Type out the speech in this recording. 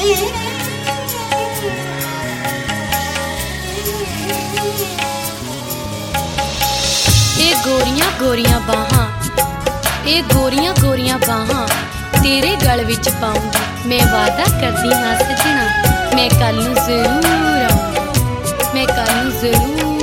ए गोरियां गोरियां बाहां, ए गोरियां गोरियां बाहां तेरे गल विच पाऊंगी। मैं वादा करदी हां सजना, मैं कल नूं जरूर आऊंगी, मैं कल नूं जरूर